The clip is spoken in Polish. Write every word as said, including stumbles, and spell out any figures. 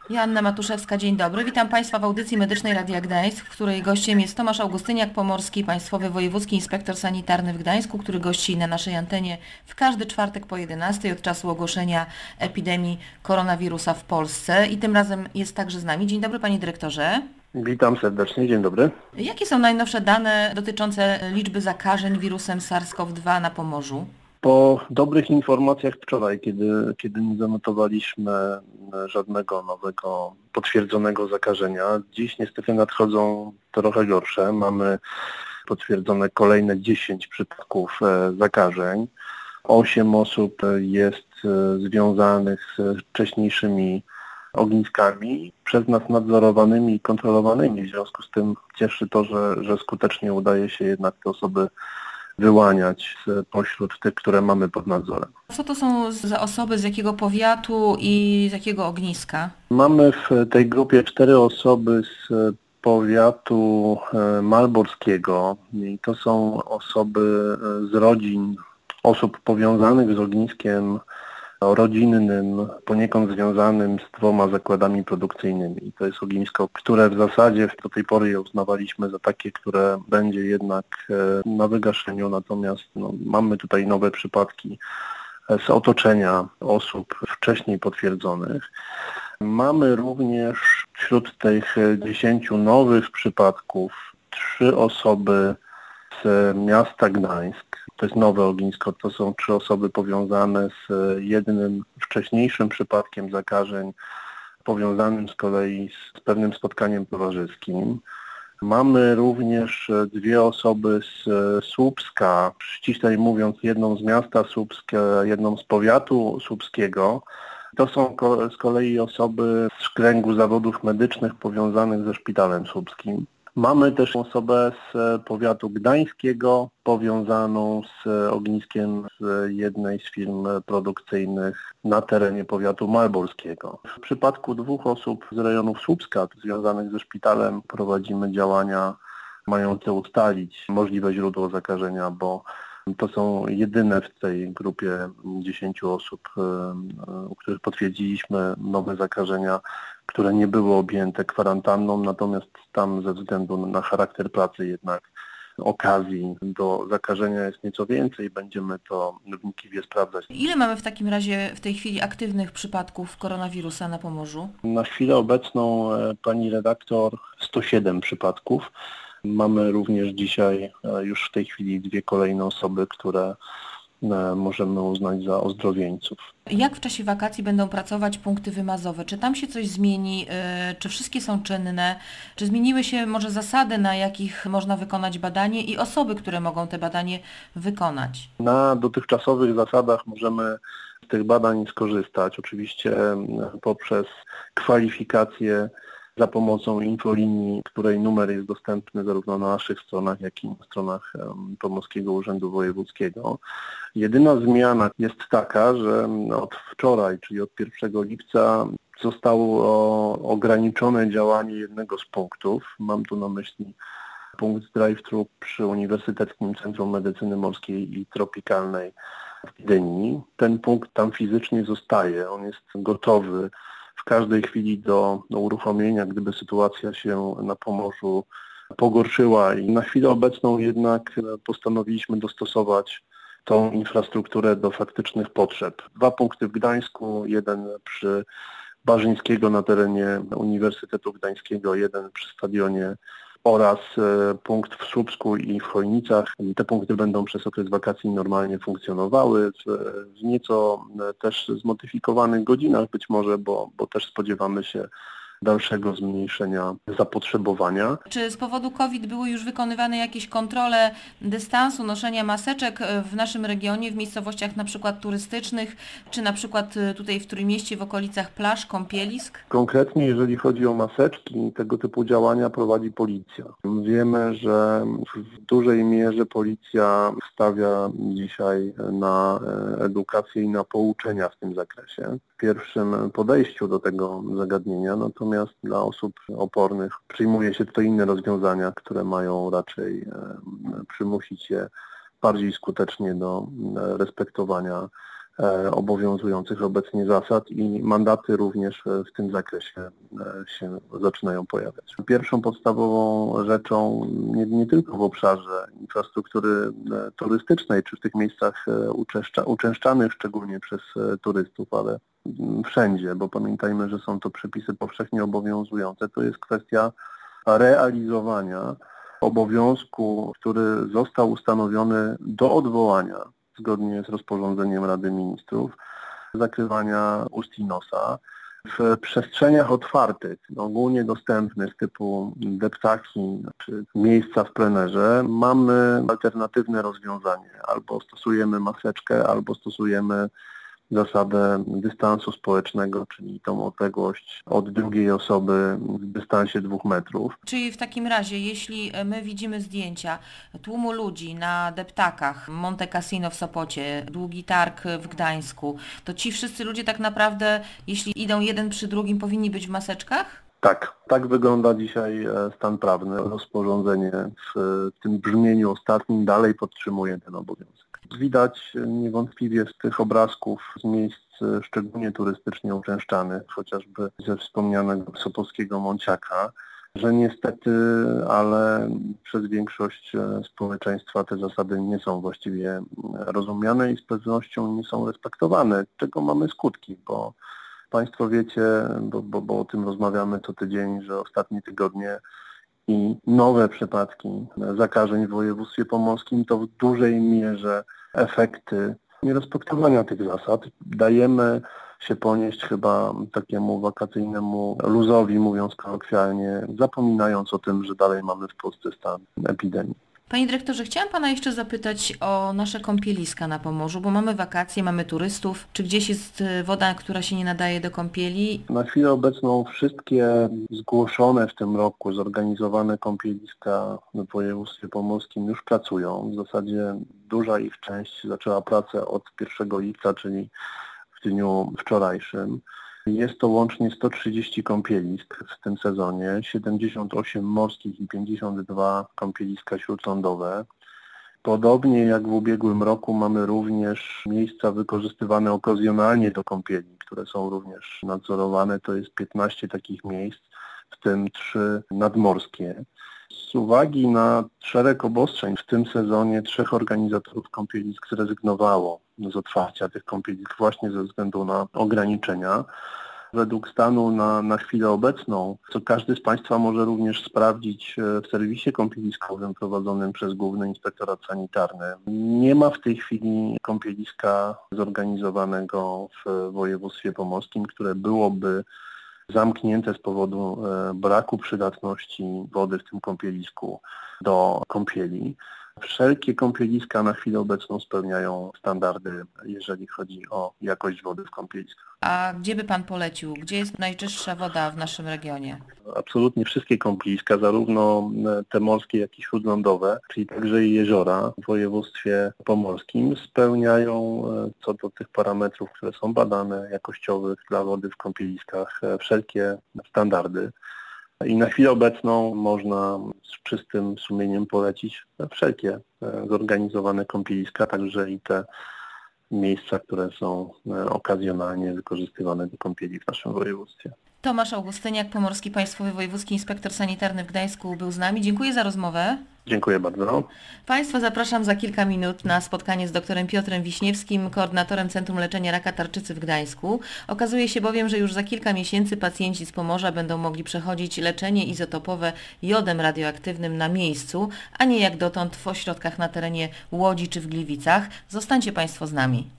Joanna Matuszewska, dzień dobry. Witam Państwa w audycji medycznej Radia Gdańsk, w której gościem jest Tomasz Augustyniak-Pomorski, Państwowy Wojewódzki Inspektor Sanitarny w Gdańsku, który gości na naszej antenie w każdy czwartek po jedenastej od czasu ogłoszenia epidemii koronawirusa w Polsce. I tym razem jest także z nami. Dzień dobry Panie Dyrektorze. Witam serdecznie, dzień dobry. Jakie są najnowsze dane dotyczące liczby zakażeń wirusem SARS-CoV dwa na Pomorzu? Po dobrych informacjach wczoraj, kiedy, kiedy nie zanotowaliśmy żadnego nowego potwierdzonego zakażenia, dziś niestety nadchodzą trochę gorsze. Mamy potwierdzone kolejne dziesięć przypadków zakażeń. osiem osób jest związanych z wcześniejszymi ogniskami, przez nas nadzorowanymi i kontrolowanymi. W związku z tym cieszy to, że, że skutecznie udaje się jednak te osoby wyłaniać pośród tych, które mamy pod nadzorem. Co to są za osoby, z jakiego powiatu i z jakiego ogniska? Mamy w tej grupie cztery osoby z powiatu malborskiego i to są osoby z rodzin osób powiązanych z ogniskiem rodzinnym, poniekąd związanym z dwoma zakładami produkcyjnymi. To jest ognisko, które w zasadzie do tej pory je uznawaliśmy za takie, które będzie jednak na wygaszeniu, natomiast no, mamy tutaj nowe przypadki z otoczenia osób wcześniej potwierdzonych. Mamy również wśród tych dziesięciu nowych przypadków trzy osoby z miasta Gdańsk. To jest nowe ognisko, to są trzy osoby powiązane z jednym wcześniejszym przypadkiem zakażeń, powiązanym z kolei z pewnym spotkaniem towarzyskim. Mamy również dwie osoby z Słupska, ściślej mówiąc jedną z miasta Słupska, jedną z powiatu słupskiego. To są z kolei osoby z kręgu zawodów medycznych powiązanych ze szpitalem słupskim. Mamy też osobę z powiatu gdańskiego powiązaną z ogniskiem z jednej z firm produkcyjnych na terenie powiatu malborskiego. W przypadku dwóch osób z rejonów Słupska związanych ze szpitalem prowadzimy działania mające ustalić możliwe źródło zakażenia, bo to są jedyne w tej grupie dziesięciu osób, u których potwierdziliśmy nowe zakażenia, które nie były objęte kwarantanną, natomiast tam ze względu na charakter pracy jednak okazji do zakażenia jest nieco więcej. Będziemy to wnikliwie sprawdzać. Ile mamy w takim razie w tej chwili aktywnych przypadków koronawirusa na Pomorzu? Na chwilę obecną, pani redaktor, sto siedem przypadków. Mamy również dzisiaj już w tej chwili dwie kolejne osoby, które możemy uznać za ozdrowieńców. Jak w czasie wakacji będą pracować punkty wymazowe? Czy tam się coś zmieni? Czy wszystkie są czynne? Czy zmieniły się może zasady, na jakich można wykonać badanie i osoby, które mogą te badanie wykonać? Na dotychczasowych zasadach możemy z tych badań skorzystać, oczywiście poprzez kwalifikację za pomocą infolinii, której numer jest dostępny zarówno na naszych stronach, jak i na stronach Pomorskiego Urzędu Wojewódzkiego. Jedyna zmiana jest taka, że od wczoraj, czyli od pierwszego lipca, zostało ograniczone działanie jednego z punktów. Mam tu na myśli punkt drive-thru przy Uniwersyteckim Centrum Medycyny Morskiej i Tropikalnej w Gdyni. Ten punkt tam fizycznie zostaje, on jest gotowy w każdej chwili do, do uruchomienia, gdyby sytuacja się na Pomorzu pogorszyła i na chwilę obecną jednak postanowiliśmy dostosować tą infrastrukturę do faktycznych potrzeb. Dwa punkty w Gdańsku, jeden przy Barzyńskiego na terenie Uniwersytetu Gdańskiego, jeden przy stadionie oraz punkt w Słupsku i w Chojnicach. Te punkty będą przez okres wakacji normalnie funkcjonowały w, w nieco też zmodyfikowanych godzinach być może, bo, bo też spodziewamy się dalszego zmniejszenia zapotrzebowania. Czy z powodu COVID były już wykonywane jakieś kontrole dystansu, noszenia maseczek w naszym regionie, w miejscowościach na przykład turystycznych, czy na przykład tutaj w Trójmieście, w okolicach plaż, kąpielisk? Konkretnie jeżeli chodzi o maseczki, tego typu działania prowadzi policja. Wiemy, że w dużej mierze policja stawia dzisiaj na edukację i na pouczenia w tym zakresie. W pierwszym podejściu do tego zagadnienia, natomiast dla osób opornych przyjmuje się tutaj inne rozwiązania, które mają raczej przymusić je bardziej skutecznie do respektowania e, obowiązujących obecnie zasad i mandaty również e, w tym zakresie e, się zaczynają pojawiać. Pierwszą podstawową rzeczą nie, nie tylko w obszarze infrastruktury e, turystycznej, czy w tych miejscach e, uczęszcza, uczęszczanych szczególnie przez e, turystów, ale m, wszędzie, bo pamiętajmy, że są to przepisy powszechnie obowiązujące, to jest kwestia realizowania obowiązku, który został ustanowiony do odwołania zgodnie z rozporządzeniem Rady Ministrów, zakrywania ust i nosa w przestrzeniach otwartych, ogólnie dostępnych typu deptaki czy miejsca w plenerze. Mamy alternatywne rozwiązanie. Albo stosujemy maseczkę, albo stosujemy zasadę dystansu społecznego, czyli tą odległość od drugiej osoby w dystansie dwóch metrów. Czyli w takim razie, jeśli my widzimy zdjęcia tłumu ludzi na deptakach, Monte Cassino w Sopocie, Długi Targ w Gdańsku, to ci wszyscy ludzie tak naprawdę, jeśli idą jeden przy drugim, powinni być w maseczkach? Tak, tak wygląda dzisiaj stan prawny. Rozporządzenie w tym brzmieniu ostatnim dalej podtrzymuje ten obowiązek. Widać niewątpliwie z tych obrazków z miejsc szczególnie turystycznie uczęszczanych, chociażby ze wspomnianego Sopockiego Monciaka, że niestety, ale przez większość społeczeństwa te zasady nie są właściwie rozumiane i z pewnością nie są respektowane, czego mamy skutki, bo Państwo wiecie, bo, bo, bo o tym rozmawiamy co tydzień, że ostatnie tygodnie i nowe przypadki zakażeń w województwie pomorskim to w dużej mierze efekty nierespektowania tych zasad. Dajemy się ponieść chyba takiemu wakacyjnemu luzowi, mówiąc kolokwialnie, zapominając o tym, że dalej mamy w Polsce stan epidemii. Panie dyrektorze, chciałam Pana jeszcze zapytać o nasze kąpieliska na Pomorzu, bo mamy wakacje, mamy turystów. Czy gdzieś jest woda, która się nie nadaje do kąpieli? Na chwilę obecną wszystkie zgłoszone w tym roku, zorganizowane kąpieliska w województwie pomorskim już pracują. W zasadzie duża ich część zaczęła pracę od pierwszego lipca, czyli w dniu wczorajszym. Jest to łącznie sto trzydzieści kąpielisk w tym sezonie, siedemdziesiąt osiem morskich i pięćdziesiąt dwa kąpieliska śródlądowe. Podobnie jak w ubiegłym roku mamy również miejsca wykorzystywane okazjonalnie do kąpieli, które są również nadzorowane. To jest piętnaście takich miejsc, w tym trzy nadmorskie. Z uwagi na szereg obostrzeń w tym sezonie trzech organizatorów kąpielisk zrezygnowało z otwarcia tych kąpielisk właśnie ze względu na ograniczenia. Według stanu na, na chwilę obecną, co każdy z Państwa może również sprawdzić w serwisie kąpieliskowym prowadzonym przez Główny Inspektorat Sanitarny, nie ma w tej chwili kąpieliska zorganizowanego w województwie pomorskim, które byłoby zamknięte z powodu braku przydatności wody w tym kąpielisku do kąpieli. Wszelkie kąpieliska na chwilę obecną spełniają standardy, jeżeli chodzi o jakość wody w kąpieliskach. A gdzie by Pan polecił? Gdzie jest najczystsza woda w naszym regionie? Absolutnie wszystkie kąpieliska, zarówno te morskie, jak i śródlądowe, czyli także i jeziora w województwie pomorskim, spełniają co do tych parametrów, które są badane, jakościowych dla wody w kąpieliskach, wszelkie standardy. I na chwilę obecną można z czystym sumieniem polecić wszelkie zorganizowane kąpieliska, także i te miejsca, które są okazjonalnie wykorzystywane do kąpieli w naszym województwie. Tomasz Augustyniak, Pomorski Państwowy Wojewódzki Inspektor Sanitarny w Gdańsku był z nami. Dziękuję za rozmowę. Dziękuję bardzo. Państwa zapraszam za kilka minut na spotkanie z doktorem Piotrem Wiśniewskim, koordynatorem Centrum Leczenia Raka Tarczycy w Gdańsku. Okazuje się bowiem, że już za kilka miesięcy pacjenci z Pomorza będą mogli przechodzić leczenie izotopowe jodem radioaktywnym na miejscu, a nie jak dotąd w ośrodkach na terenie Łodzi czy w Gliwicach. Zostańcie Państwo z nami.